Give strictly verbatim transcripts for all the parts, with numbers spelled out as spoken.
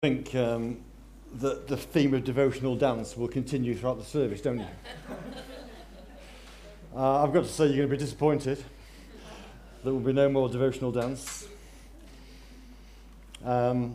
think um, that the theme of devotional dance will continue throughout the service, don't you? uh, I've got to say you're going to be disappointed. There will be no more devotional dance. Um,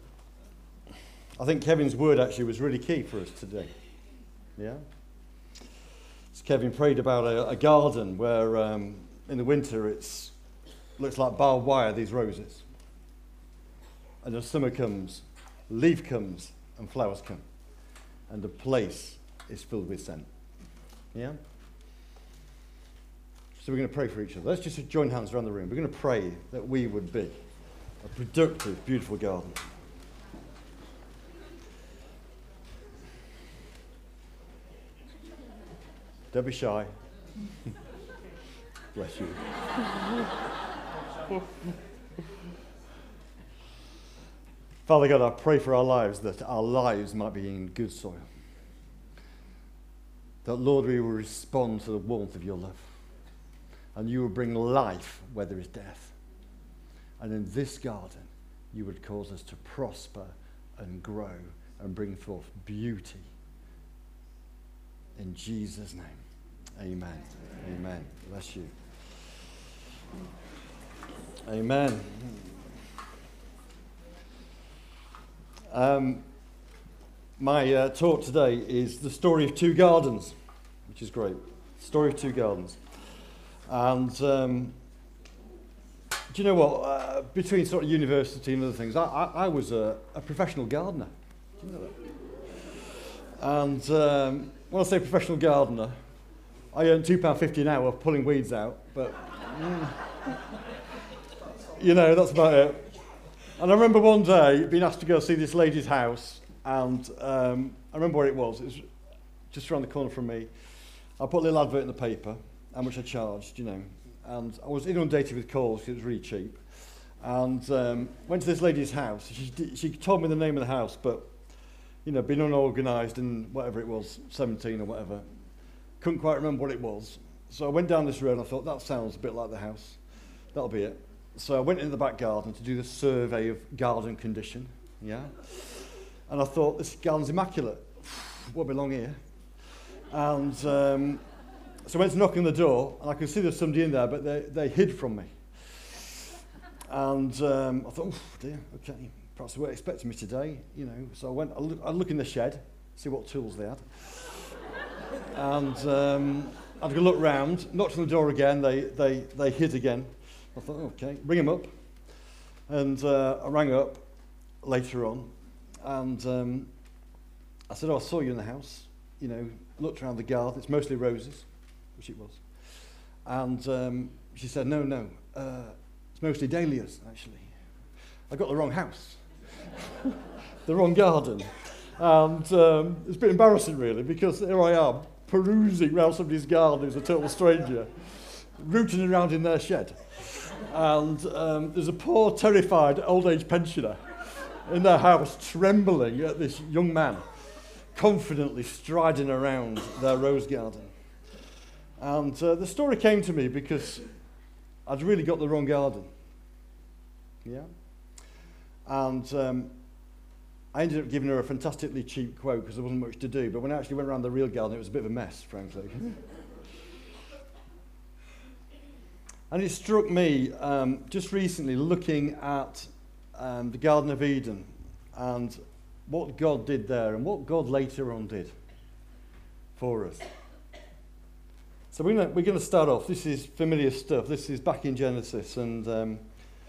I think Kevin's word actually was really key for us today. Yeah? So Kevin prayed about a, a garden where um, in the winter it's looks like barbed wire, these roses. And as summer comes, leaf comes and flowers come. And the place is filled with scent. Yeah? So we're going to pray for each other. Let's just join hands around the room. We're going to pray that we would be a productive, beautiful garden. Don't be shy. Bless you. Father God, I pray for our lives, that our lives might be in good soil. That, Lord, we will respond to the warmth of your love. And you will bring life where there is death. And in this garden, you would cause us to prosper and grow and bring forth beauty. In Jesus' name, amen. Amen. Bless you. Amen. Um, my uh, talk today is the story of two gardens, which is great. Story of two gardens. And um, do you know what? Uh, between sort of university and other things, I, I, I was a, a professional gardener. Do you know that? And um, when I say professional gardener, I earn two pounds fifty an hour pulling weeds out. But, mm, you know, that's about it. And I remember one day being asked to go see this lady's house, and um, I remember where it was. It was just around the corner from me. I put a little advert in the paper, how much I charged, you know, and I was inundated with calls because it was really cheap. And um, went to this lady's house. She, she told me the name of the house, but, you know, being unorganised and whatever it was, seventeen or whatever, couldn't quite remember what it was. So I went down this road and I thought, that sounds a bit like the house. That'll be it. So I went into the back garden to do the survey of garden condition, yeah? And I thought, this garden's immaculate. Won't belong here. And um, so I went to knock on the door, and I could see there was somebody in there, but they, they hid from me. And um, I thought, oh dear, okay, perhaps they weren't expecting me today, you know. So I went, I look, I look in the shed, see what tools they had. And um, I had to look round, knocked on the door again, they, they, they hid again. I thought, okay, ring him up. And uh, I rang up later on, and um, I said, oh, I saw you in the house. You know, looked around the garden. It's mostly roses, which it was. And um, she said, no, no, uh, it's mostly dahlias, actually. I got the wrong house, the wrong garden. And um, it's a bit embarrassing, really, because here I am, perusing around somebody's garden who's a total stranger, rooting around in their shed. And um, there's a poor, terrified old-age pensioner in their house trembling at this young man confidently striding around their rose garden. And uh, the story came to me because I'd really got the wrong garden. Yeah? And um, I ended up giving her a fantastically cheap quote because there wasn't much to do. But when I actually went around the real garden, it was a bit of a mess, frankly. And it struck me um, just recently looking at um, the Garden of Eden and what God did there and what God later on did for us. So we're going we're to start off. This is familiar stuff. This is back in Genesis, and um,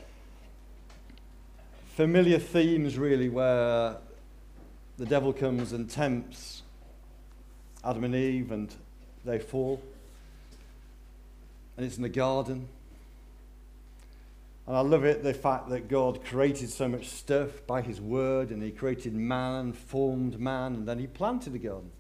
familiar themes really, where the devil comes and tempts Adam and Eve and they fall. And it's in the garden. And I love it, the fact that God created so much stuff by his word, and he created man, formed man, and then he planted a garden.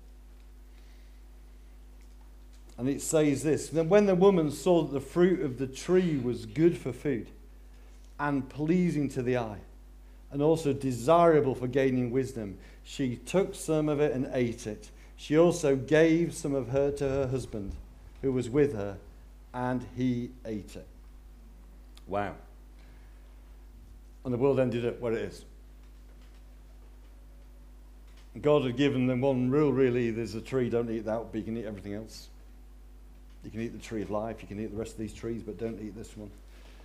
And it says this, then when the woman saw that the fruit of the tree was good for food and pleasing to the eye, and also desirable for gaining wisdom, she took some of it and ate it. She also gave some of her to her husband, who was with her, and he ate it. Wow. And the world ended up where it is. God had given them one rule, really. There's a tree, don't eat that, but you can eat everything else. You can eat the tree of life, you can eat the rest of these trees, but don't eat this one.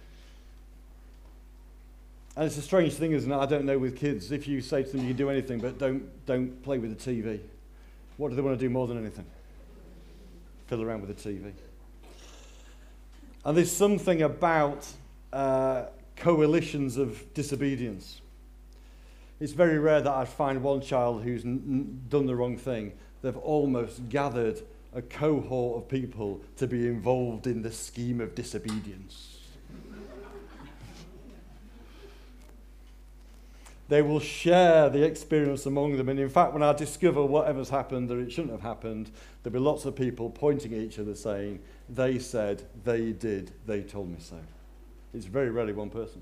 And it's a strange thing, isn't it? I don't know with kids. If you say to them you can do anything, but don't, don't play with the T V, what do they want to do more than anything? Fiddle around with the T V. And there's something about uh, coalitions of disobedience. It's very rare that I find one child who's n- n- done the wrong thing. They've almost gathered a cohort of people to be involved in the scheme of disobedience. They will share the experience among them. And in fact, when I discover whatever's happened or it shouldn't have happened, there'll be lots of people pointing at each other saying, they said, they did, they told me so. It's very rarely one person.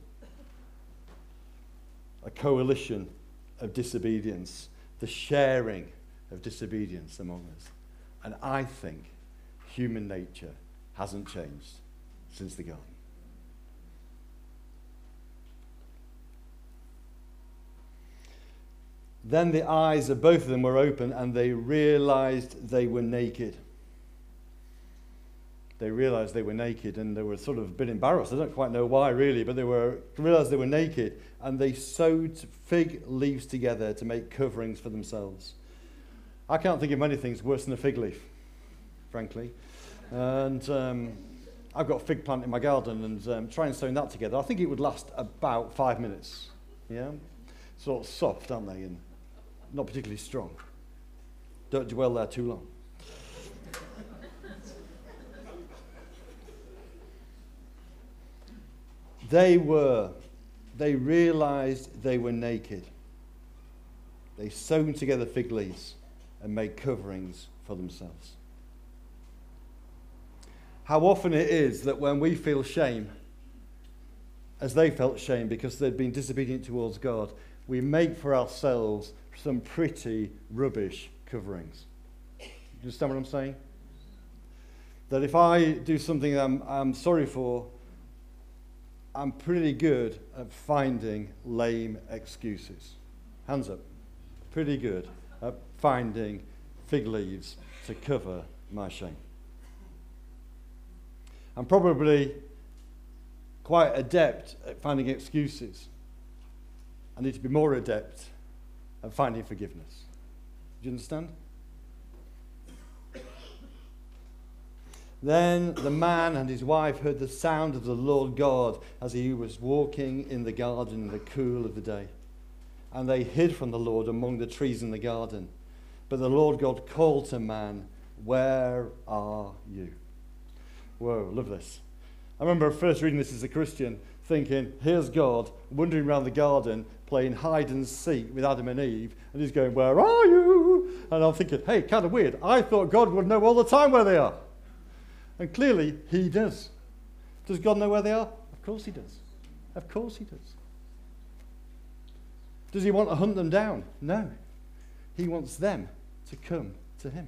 A coalition of disobedience, the sharing of disobedience among us. And I think human nature hasn't changed since the garden. Then the eyes of both of them were open and they realized they were naked. They realized they were naked and they were sort of a bit embarrassed. I don't quite know why really, but they were realized they were naked and they sewed fig leaves together to make coverings for themselves. I can't think of many things worse than a fig leaf, frankly. And um, I've got a fig plant in my garden and um, trying sewing that together. I think it would last about five minutes. Yeah, sort of soft, aren't they? And not particularly strong. Don't dwell there too long. They were, they realized they were naked. They sewn together fig leaves and made coverings for themselves. How often it is that when we feel shame, as they felt shame because they'd been disobedient towards God, we make for ourselves some pretty rubbish coverings. Do you understand what I'm saying? That if I do something I'm, I'm sorry for, I'm pretty good at finding lame excuses. Hands up. Pretty good at finding fig leaves to cover my shame. I'm probably quite adept at finding excuses. I need to be more adept at finding forgiveness. Do you understand? Then the man and his wife heard the sound of the Lord God as he was walking in the garden in the cool of the day. And they hid from the Lord among the trees in the garden. But the Lord God called to man, "Where are you?" Whoa, love this. I remember first reading this as a Christian, thinking, here's God wandering around the garden, playing hide and seek with Adam and Eve, and he's going, "Where are you?" And I'm thinking, hey, kind of weird. I thought God would know all the time where they are. And clearly, he does. Does God know where they are? Of course he does. Of course he does. Does he want to hunt them down? No. He wants them to come to him.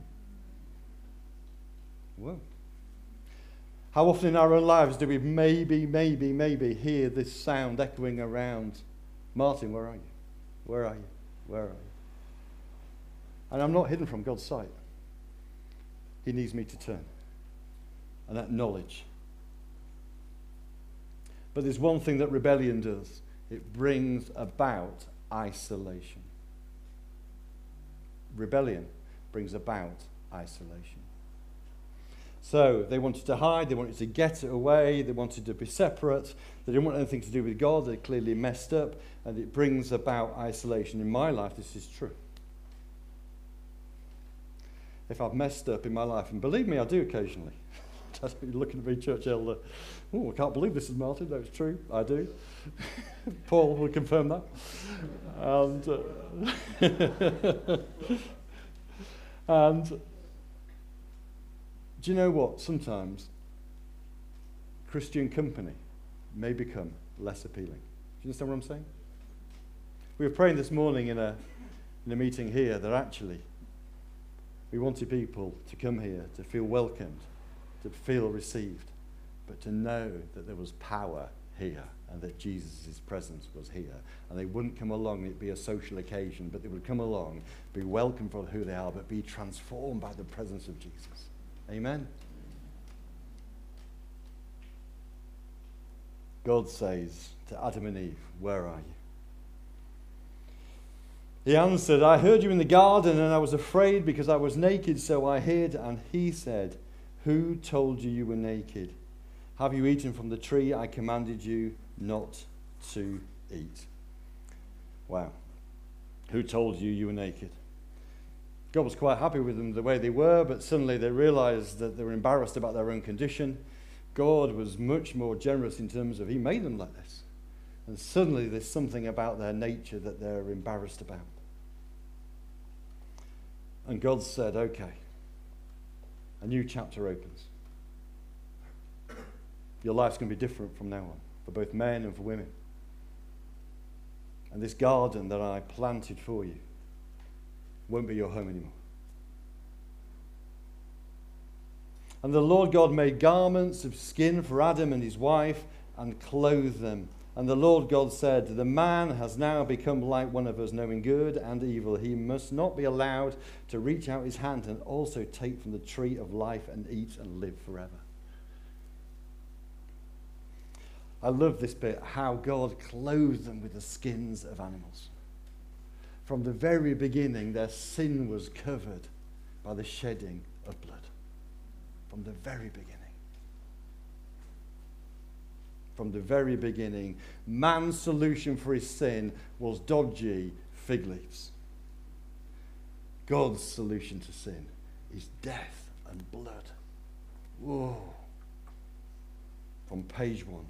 Whoa. How often in our own lives do we maybe, maybe, maybe hear this sound echoing around? Martin, where are you? Where are you? Where are you? And I'm not hidden from God's sight. He needs me to turn and acknowledge. But there's one thing that rebellion does. It brings about isolation. Rebellion brings about isolation. So they wanted to hide, they wanted to get away, they wanted to be separate, they didn't want anything to do with God, they clearly messed up, and it brings about isolation. In my life, this is true. If I've messed up in my life, and believe me, I do occasionally. You're looking at me, church elder. Oh, I can't believe this is Martin. No, it's true. I do. Paul will confirm that. And, uh, and do you know what? Sometimes Christian company may become less appealing. Do you understand what I'm saying? We were praying this morning in a in a meeting here that actually we wanted people to come here to feel welcomed, to feel received, but to know that there was power here, and that Jesus' presence was here. And they wouldn't come along and it'd be a social occasion, but they would come along, be welcomed for who they are, but be transformed by the presence of Jesus. Amen? God says to Adam and Eve, where are you? He answered, I heard you in the garden, and I was afraid because I was naked, so I hid. And he said, who told you you were naked? Have you eaten from the tree I commanded you not to eat? Wow. Who told you you were naked? God was quite happy with them the way they were, but suddenly they realized that they were embarrassed about their own condition. God was much more generous in terms of he made them like this. And suddenly there's something about their nature that they're embarrassed about. And God said, okay, a new chapter opens. Your life's going to be different from now on, for both men and for women. And this garden that I planted for you won't be your home anymore. And the Lord God made garments of skin for Adam and his wife and clothed them. And the Lord God said, the man has now become like one of us, knowing good and evil. He must not be allowed to reach out his hand and also take from the tree of life and eat and live forever. I love this bit, how God clothed them with the skins of animals. From the very beginning, their sin was covered by the shedding of blood. From the very beginning. From the very beginning, man's solution for his sin was dodgy fig leaves. God's solution to sin is death and blood. Whoa. From page one.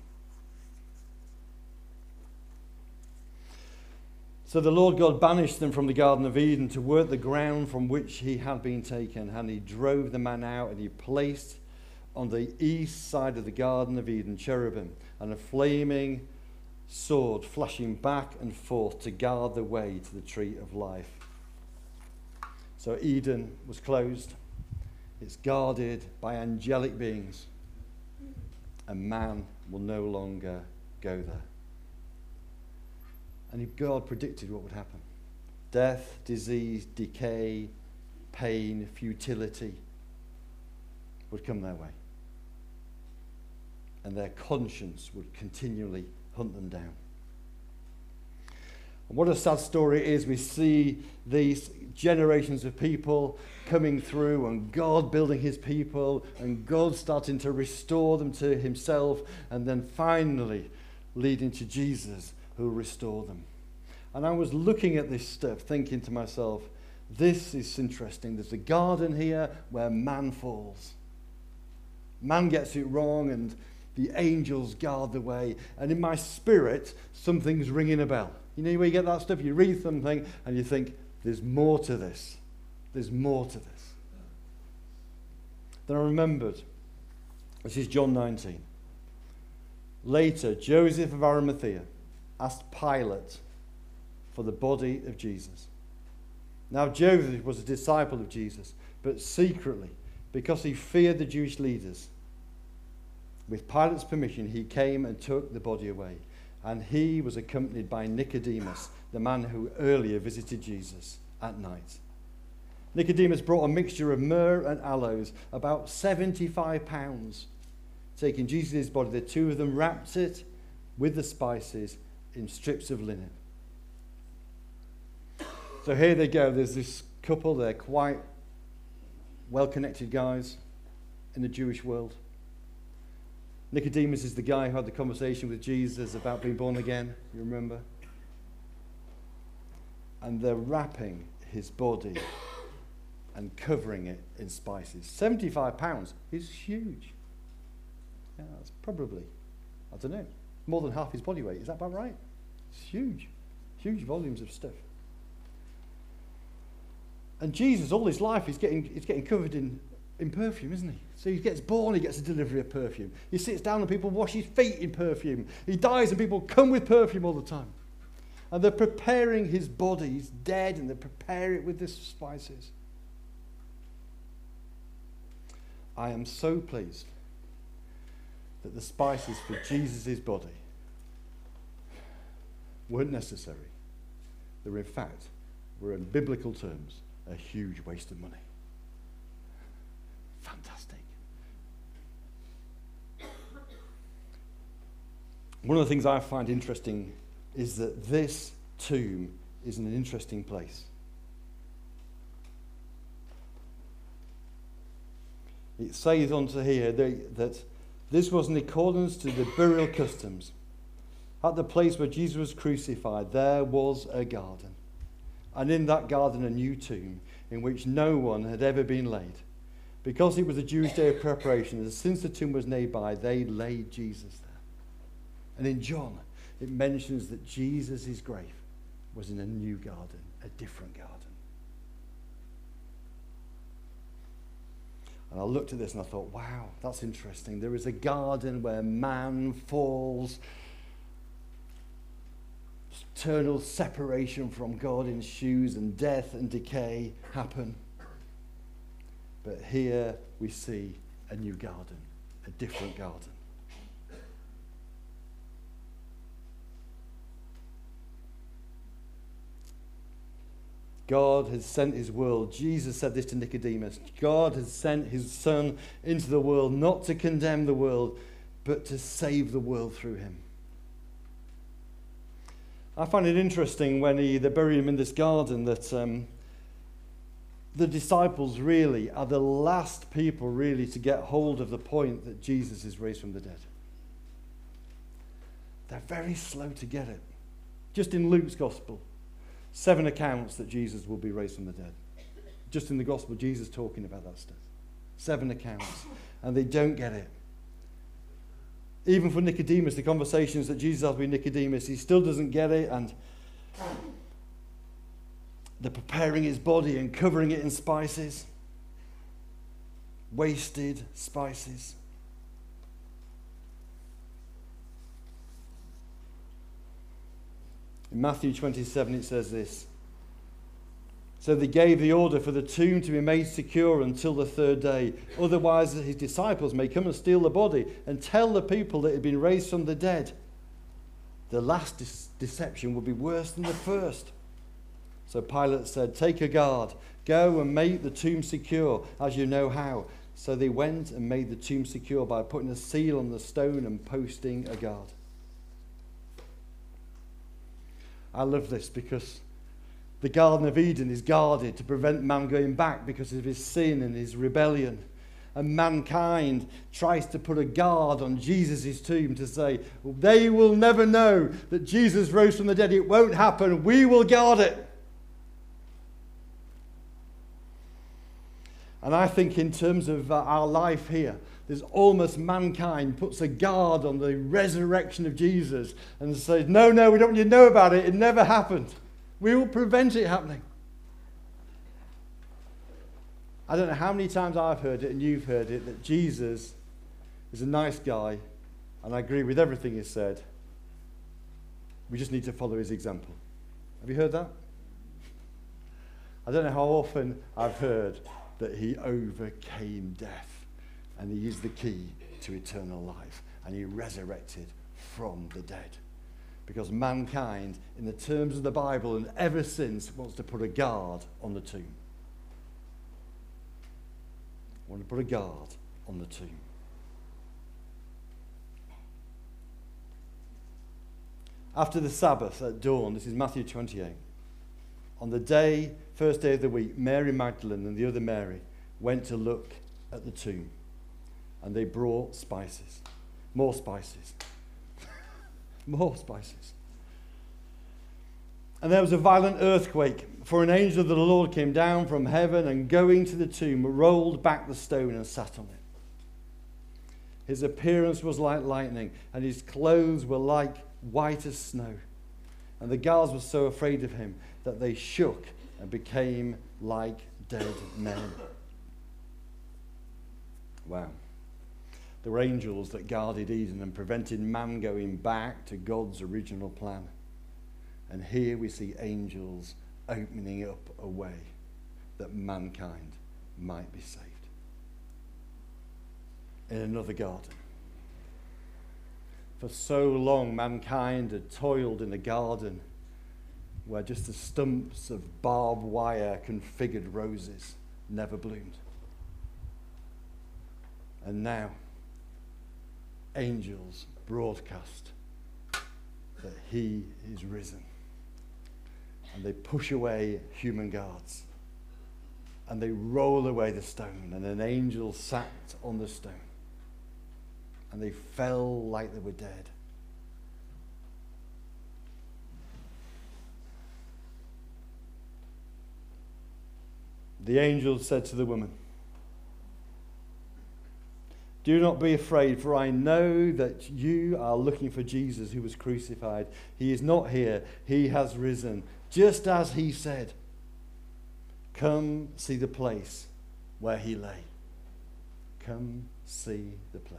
So the Lord God banished them from the Garden of Eden to work the ground from which he had been taken. And he drove the man out, and he placed on the east side of the Garden of Eden cherubim and a flaming sword flashing back and forth to guard the way to the tree of life. So Eden was closed. It's guarded by angelic beings. And man will no longer go there. And God predicted what would happen. Death, disease, decay, pain, futility would come their way. And their conscience would continually hunt them down. And what a sad story it is. We see these generations of people coming through and God building his people and God starting to restore them to himself and then finally leading to Jesus who will restore them. And I was looking at this stuff thinking to myself, this is interesting. There's a garden here where man falls. Man gets it wrong and the angels guard the way. And in my spirit, something's ringing a bell. You know where you get that stuff? You read something and you think, there's more to this. There's more to this. Then I remembered, this is John nineteen. Later, Joseph of Arimathea asked Pilate for the body of Jesus. Now Joseph was a disciple of Jesus, but secretly, because he feared the Jewish leaders. With Pilate's permission, he came and took the body away. And he was accompanied by Nicodemus, the man who earlier visited Jesus at night. Nicodemus brought a mixture of myrrh and aloes, about seventy-five pounds. Taking Jesus' body, the two of them wrapped it with the spices in strips of linen. So here they go. There's this couple. They're quite well-connected guys in the Jewish world. Nicodemus is the guy who had the conversation with Jesus about being born again. You remember? And they're wrapping his body and covering it in spices. seventy-five pounds is huge. Yeah, that's probably, I don't know, more than half his body weight. Is that about right? It's huge. Huge volumes of stuff. And Jesus, all his life, he's getting, he's getting covered in, in perfume, isn't he? So he gets born, he gets a delivery of perfume. He sits down and people wash his feet in perfume. He dies and people come with perfume all the time. And they're preparing his body. He's dead and they prepare it with the spices. I am so pleased that the spices for Jesus' body weren't necessary. They were, in fact, were in biblical terms, a huge waste of money. Fantastic. One of the things I find interesting is that this tomb is in an interesting place. It says onto here that this was in accordance to the burial customs. At the place where Jesus was crucified, there was a garden. And in that garden, a new tomb in which no one had ever been laid. Because it was a Jewish day of preparation, and since the tomb was nearby, they laid Jesus there. And in John, it mentions that Jesus' grave was in a new garden, a different garden. And I looked at this and I thought, wow, that's interesting. There is a garden where man falls, eternal separation from God ensues, and death and decay happen. But here we see a new garden, a different garden. God has sent his world. Jesus said this to Nicodemus. God has sent his Son into the world, not to condemn the world, but to save the world through him. I find it interesting when he, they bury him in this garden that um, the disciples really are the last people really to get hold of the point that Jesus is raised from the dead. They're very slow to get it. Just in Luke's gospel, seven accounts that Jesus will be raised from the dead. Just in the gospel, Jesus talking about that stuff. Seven accounts. And they don't get it. Even for Nicodemus, the conversations that Jesus has with Nicodemus, he still doesn't get it. And they're preparing his body and covering it in spices. Wasted spices. In Matthew twenty-seven, it says this. So they gave the order for the tomb to be made secure until the third day. Otherwise, his disciples may come and steal the body and tell the people that it had been raised from the dead. The last de- deception would be worse than the first. So Pilate said, take a guard, go and make the tomb secure, as you know how. So they went and made the tomb secure by putting a seal on the stone and posting a guard. I love this because the Garden of Eden is guarded to prevent man going back because of his sin and his rebellion. And mankind tries to put a guard on Jesus' tomb to say, well, they will never know that Jesus rose from the dead. It won't happen. We will guard it. And I think in terms of uh, our life here, there's almost mankind puts a guard on the resurrection of Jesus and says, no, no, we don't want you to know about it. It never happened. We will prevent it happening. I don't know how many times I've heard it and you've heard it, that Jesus is a nice guy, and I agree with everything he said. We just need to follow his example. Have you heard that? I don't know how often I've heard that he overcame death, and he is the key to eternal life, and he resurrected from the dead. Because mankind, in the terms of the Bible and ever since, wants to put a guard on the tomb. Want to put a guard on the tomb. After the Sabbath at dawn, this is Matthew twenty-eight. On the day, first day of the week, Mary Magdalene and the other Mary went to look at the tomb. And they brought spices. More spices. More spices. And there was a violent earthquake, for an angel of the Lord came down from heaven and going to the tomb, rolled back the stone and sat on it. His appearance was like lightning, and his clothes were like white as snow. And the guards were so afraid of him that they shook and became like dead men. Wow. There were angels that guarded Eden and prevented man going back to God's original plan. And here we see angels opening up a way that mankind might be saved. In another garden. For so long, mankind had toiled in a garden where just the stumps of barbed wire configured roses never bloomed. And now, angels broadcast that he is risen. And they push away human guards. And they roll away the stone. And an angel sat on the stone. And they fell like they were dead. The angel said to the woman, "Do not be afraid, for I know that you are looking for Jesus who was crucified. He is not here. He has risen, just as he said. Come see the place where he lay." Come see the place.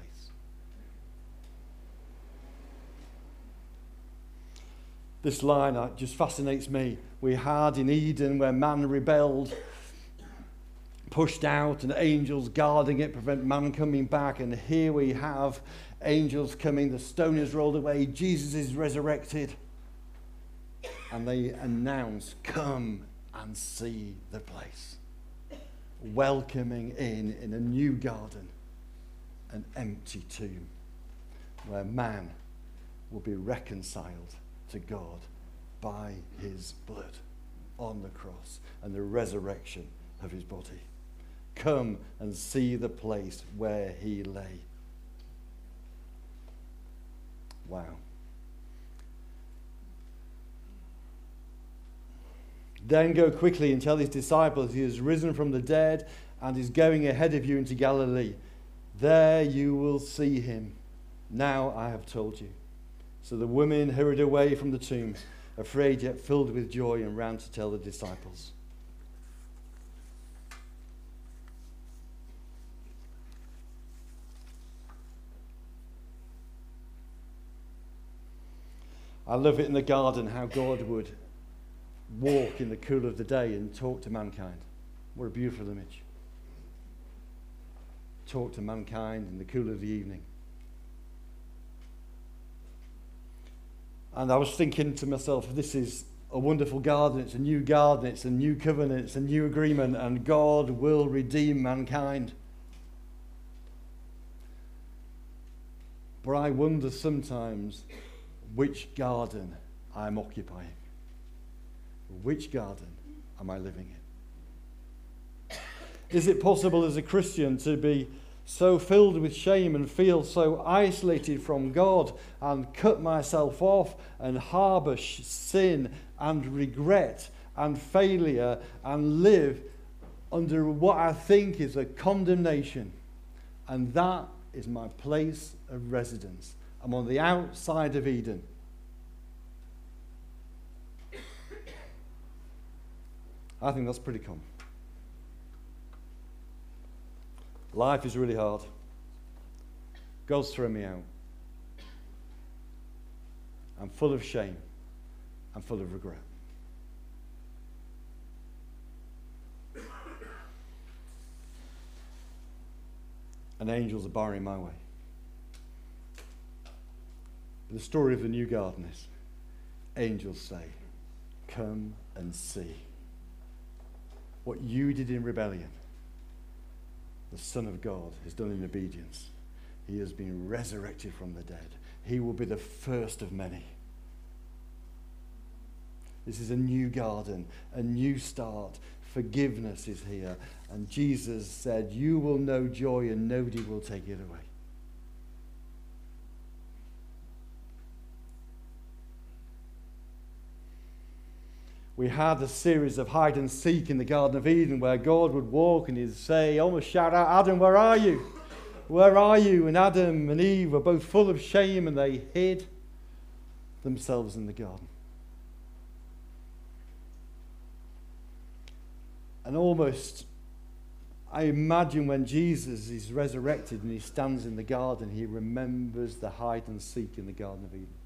This line uh, just fascinates me. We had in Eden, where man rebelled, pushed out, and angels guarding it, prevent man coming back. And here we have angels coming. The stone is rolled away. Jesus is resurrected. And they announce, "Come and see the place." Welcoming in, in a new garden, an empty tomb, where man will be reconciled to God by his blood on the cross and the resurrection of his body. Come and see the place where he lay. Wow. Then go quickly and tell his disciples he has risen from the dead and is going ahead of you into Galilee. There you will see him. Now I have told you. So the women hurried away from the tomb, afraid yet filled with joy, and ran to tell the disciples. I love it in the garden how God would walk in the cool of the day and talk to mankind. What a beautiful image. Talk to mankind in the cool of the evening. And I was thinking to myself, this is a wonderful garden. It's a new garden. It's a new covenant. It's a new agreement. And God will redeem mankind. But I wonder sometimes which garden I'm occupying. Which garden am I living in? Is it possible as a Christian to be so filled with shame and feel so isolated from God and cut myself off and harbour sin and regret and failure and live under what I think is a condemnation? And that is my place of residence. I'm on the outside of Eden. I think that's pretty common. Life is really hard. God's thrown me out. I'm full of shame. I'm full of regret. And angels are barring my way. But the story of the new garden is, angels say, "Come and see what you did in rebellion. The Son of God has done in obedience. He has been resurrected from the dead. He will be the first of many." This is a new garden, a new start. Forgiveness is here. And Jesus said, "You will know joy and nobody will take it away." We had a series of hide and seek in the Garden of Eden where God would walk and he'd say, almost shout out, "Adam, where are you? Where are you?" And Adam and Eve were both full of shame and they hid themselves in the garden. And almost, I imagine when Jesus is resurrected and he stands in the garden, he remembers the hide and seek in the Garden of Eden.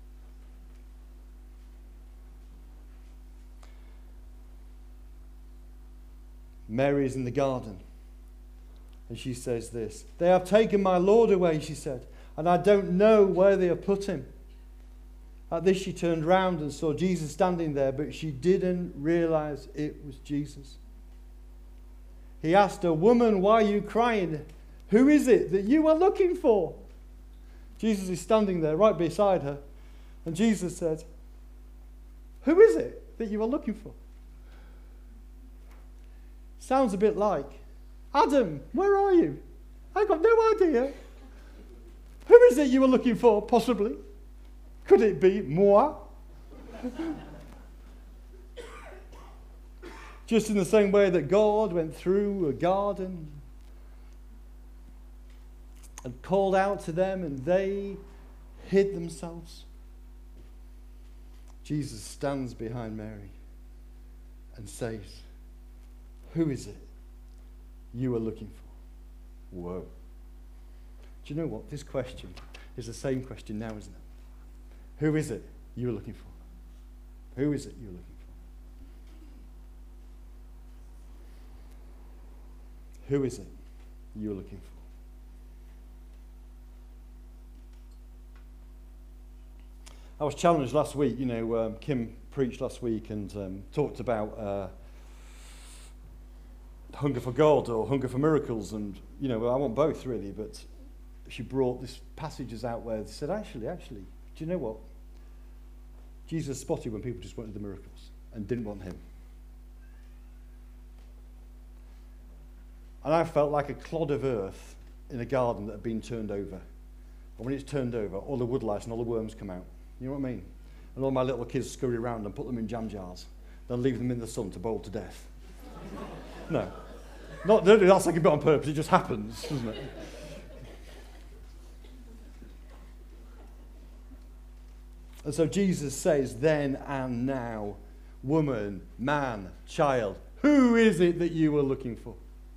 Mary is in the garden, and she says this, "They have taken my Lord away," she said. and I don't know where they have put him." At this she turned round and saw Jesus standing there, but she didn't realize it was Jesus. He asked her, "Woman, why are you crying? Who is it that you are looking for?" Jesus is standing there right beside her, and Jesus said, "Who is it that you are looking for?" Sounds a bit like, "Adam, where are you? I've got no idea. Who is it you were looking for, possibly? Could it be moi?" Just in the same way that God went through a garden and called out to them and they hid themselves, Jesus stands behind Mary and says, "Who is it you are looking for?" Whoa. Do you know what? This question is the same question now, isn't it? Who is it you are looking for? Who is it you're looking for? Who is it you're looking for? I was challenged last week, you know, um, Kim preached last week and um, talked about uh, hunger for God or hunger for miracles, and, you know, I want both really, but she brought these passages out where they said, actually, actually, do you know what? Jesus spotted when people just wanted the miracles and didn't want him. And I felt like a clod of earth in a garden that had been turned over. And when it's turned over, all the woodlice and all the worms come out. You know what I mean? And all my little kids scurry around and put them in jam jars. Then leave them in the sun to boil to death. No. Not that's like a bit on purpose, it just happens, doesn't it? And so Jesus says, then and now, woman, man, child, who is it that you were looking for?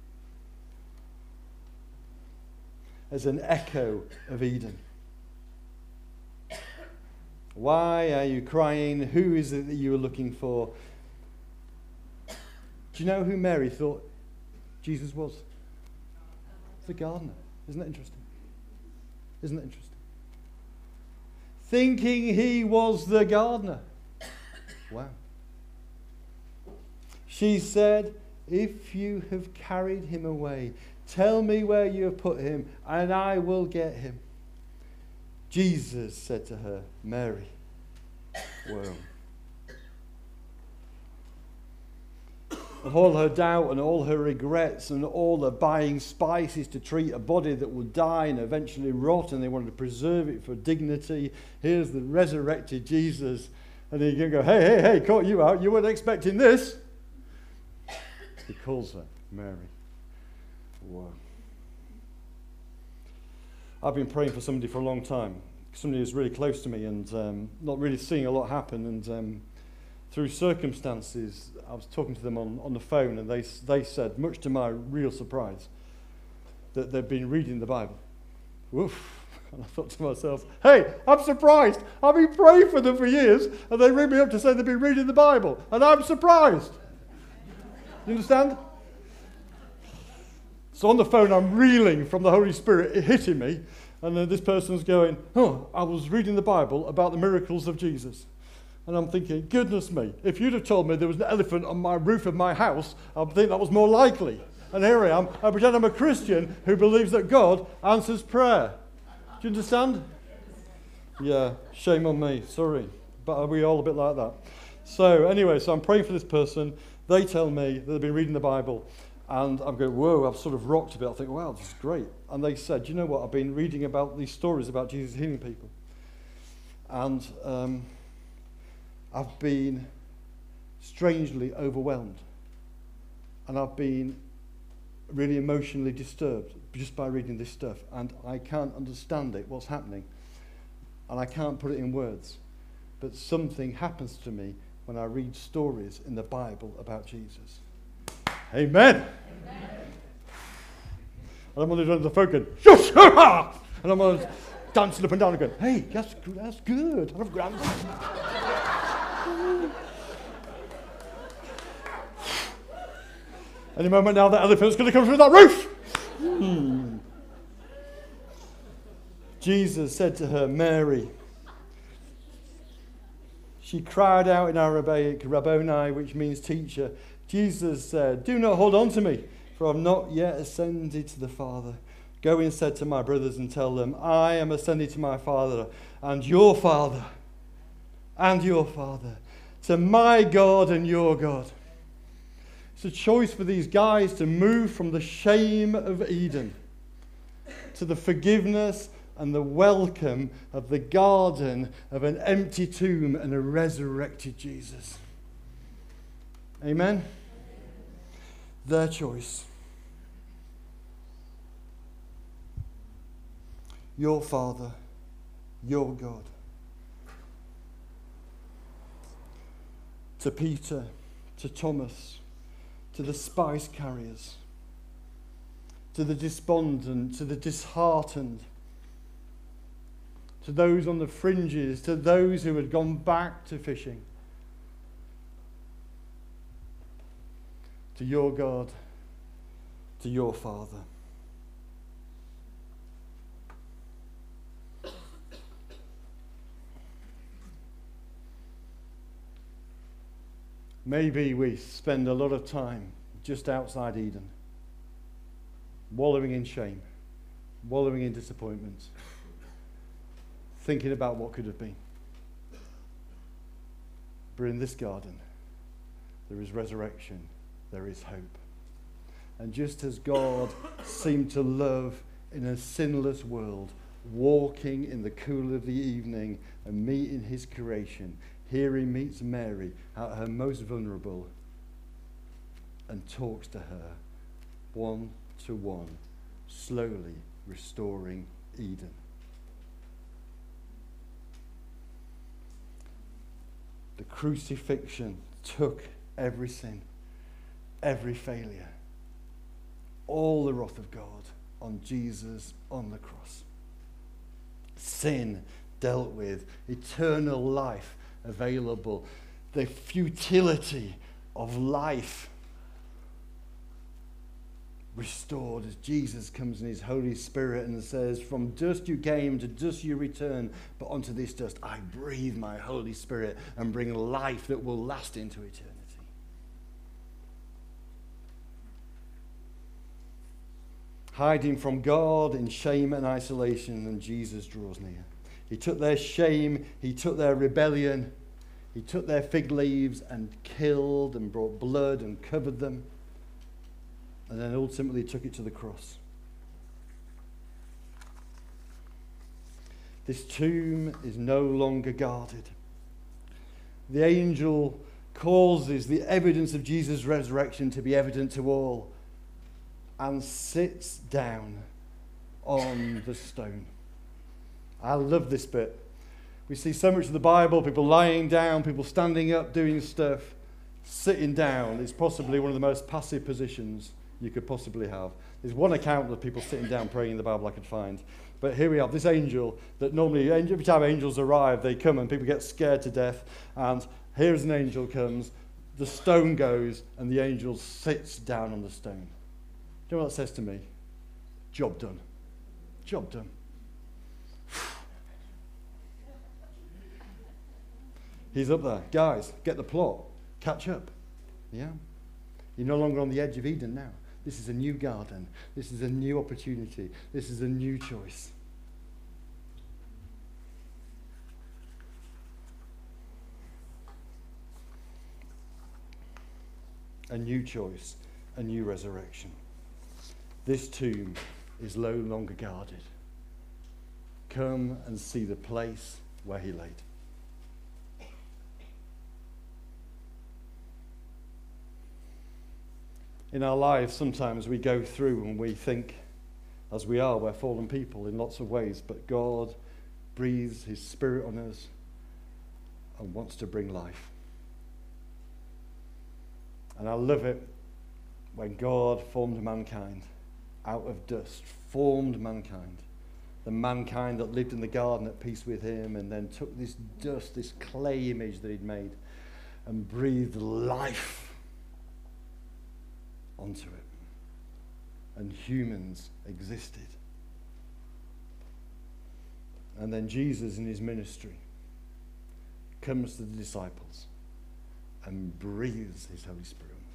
As an echo of Eden. Why are you crying? Who is it that you were looking for? Do you know who Mary thought Jesus was? The gardener. Isn't that interesting? Isn't that interesting? Thinking he was the gardener. Wow. She said, "If you have carried him away, tell me where you have put him, and I will get him." Jesus said to her, "Mary." Wow. Of all her doubt and all her regrets and all the buying spices to treat a body that would die and eventually rot, and they wanted to preserve it for dignity, here's the resurrected Jesus. And he can go, hey, hey, hey, caught you out. You weren't expecting this. He calls her Mary. Whoa. I've been praying for somebody for a long time. Somebody who's really close to me and um, not really seeing a lot happen. And um, through circumstances, I was talking to them on, on the phone, and they they said, much to my real surprise, that they've been reading the Bible. Woof. And I thought to myself, hey, I'm surprised. I've been praying for them for years, and they ring me up to say they've been reading the Bible, and I'm surprised. You understand? So on the phone, I'm reeling from the Holy Spirit hitting me, and then this person's going, oh, I was reading the Bible about the miracles of Jesus. And I'm thinking, goodness me, if you'd have told me there was an elephant on my roof of my house, I think that was more likely. And here I am, I pretend I'm a Christian who believes that God answers prayer. Do you understand? Yeah, shame on me, sorry. But are we all a bit like that? So anyway, so I'm praying for this person. They tell me that they've been reading the Bible. And I'm going, whoa, I've sort of rocked a bit. I think, wow, this is great. And they said, you know what, I've been reading about these stories about Jesus healing people. And um, I've been strangely overwhelmed. And I've been really emotionally disturbed just by reading this stuff. And I can't understand it, what's happening. And I can't put it in words. But something happens to me when I read stories in the Bible about Jesus. Amen. Amen. And I'm on the end of the phone going, shush, ha! And I'm on dancing up and down and going, hey, that's, that's good. Any moment now, that elephant's going to come through that roof. Hmm. Jesus said to her, Mary. She cried out in Arabic, Rabboni, which means teacher. Jesus said, do not hold on to me, for I have not yet ascended to the Father. Go instead to my brothers and tell them, I am ascending to my Father and your Father and your Father, to my God and your God. It's a choice for these guys to move from the shame of Eden to the forgiveness and the welcome of the garden of an empty tomb and a resurrected Jesus. Amen? Their choice. Your Father, your God. To Peter, to Thomas, to the spice carriers, to the despondent, to the disheartened, to those on the fringes, to those who had gone back to fishing, to your God, to your Father. Maybe we spend a lot of time just outside Eden, wallowing in shame, wallowing in disappointment, thinking about what could have been. But in this garden, there is resurrection, there is hope. And just as God seemed to love in a sinless world, walking in the cool of the evening and meeting his creation, here he meets Mary at her most vulnerable and talks to her one to one, slowly restoring Eden. The crucifixion took every sin, every failure, all the wrath of God on Jesus on the cross. Sin dealt with, eternal life available, the futility of life restored as Jesus comes in his Holy Spirit and says, from dust you came, to dust you return, but onto this dust I breathe my Holy Spirit and bring life that will last into eternity. Hiding from God in shame and isolation, and Jesus draws near. He took their shame, he took their rebellion, he took their fig leaves and killed and brought blood and covered them, and then ultimately took it to the cross. This tomb is no longer guarded. The angel causes the evidence of Jesus' resurrection to be evident to all and sits down on the stone. I love this bit. We see so much of the Bible, people lying down, people standing up, doing stuff. Sitting down is possibly one of the most passive positions you could possibly have. There's one account of people sitting down praying in the Bible I could find. But here we have this angel that normally, every time angels arrive, they come and people get scared to death. And here's an angel comes, the stone goes, and the angel sits down on the stone. Do you know what that says to me? Job done. Job done. He's up there. Guys, get the plot. Catch up. Yeah? You're no longer on the edge of Eden now. This is a new garden. This is a new opportunity. This is a new choice. A new choice, a new resurrection. This tomb is no longer guarded. Come and see the place where he laid. In our lives, sometimes we go through and we think, as we are, we're fallen people in lots of ways, but God breathes his Spirit on us and wants to bring life. And I love it when God formed mankind out of dust, formed mankind, the mankind that lived in the garden at peace with him, and then took this dust, this clay image that he'd made, and breathed life onto it, and humans existed. And then Jesus in his ministry comes to the disciples and breathes his Holy Spirit on them,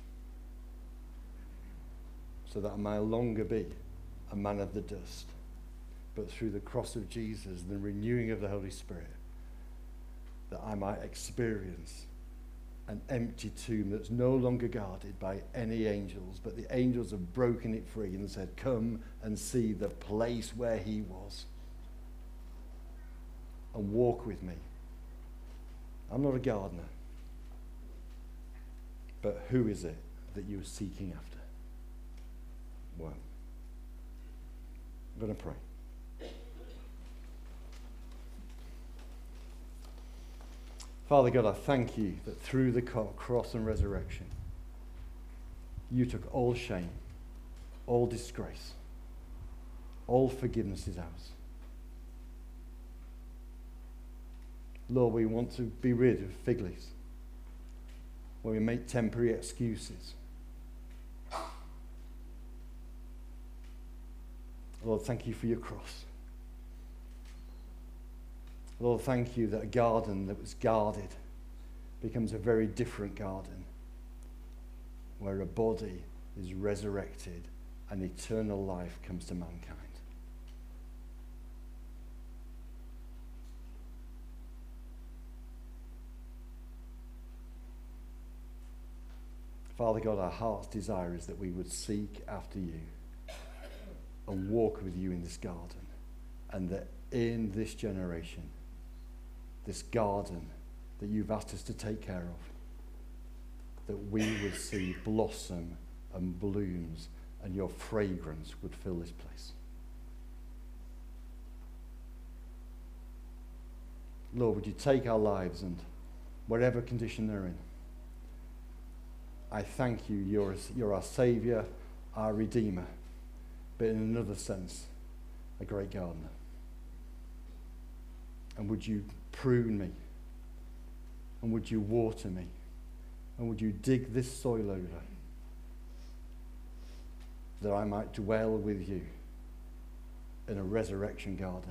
so that I may no longer be a man of the dust, but through the cross of Jesus, the renewing of the Holy Spirit, that I might experience an empty tomb that's no longer guarded by any angels, but the angels have broken it free and said, come and see the place where he was and walk with me. I'm not a gardener, but who is it that you're seeking after? Well, I'm going to pray. Father God, I thank you that through the cross and resurrection, you took all shame, all disgrace, all forgiveness is ours. Lord, we want to be rid of fig leaves, where we make temporary excuses. Lord, thank you for your cross. Lord, thank you that a garden that was guarded becomes a very different garden, where a body is resurrected and eternal life comes to mankind. Father God, our heart's desire is that we would seek after you and walk with you in this garden, and that in this generation, this garden that you've asked us to take care of, that we would see blossom and blooms, and your fragrance would fill this place. Lord, would you take our lives, and whatever condition they're in, I thank you, you're, you're our Saviour, our Redeemer, but in another sense, a great gardener. And would you prune me, and would you water me, and would you dig this soil over, that I might dwell with you in a resurrection garden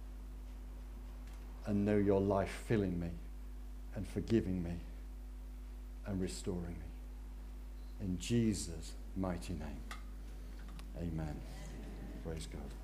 and know your life filling me and forgiving me and restoring me. In Jesus' mighty name, amen. Praise God.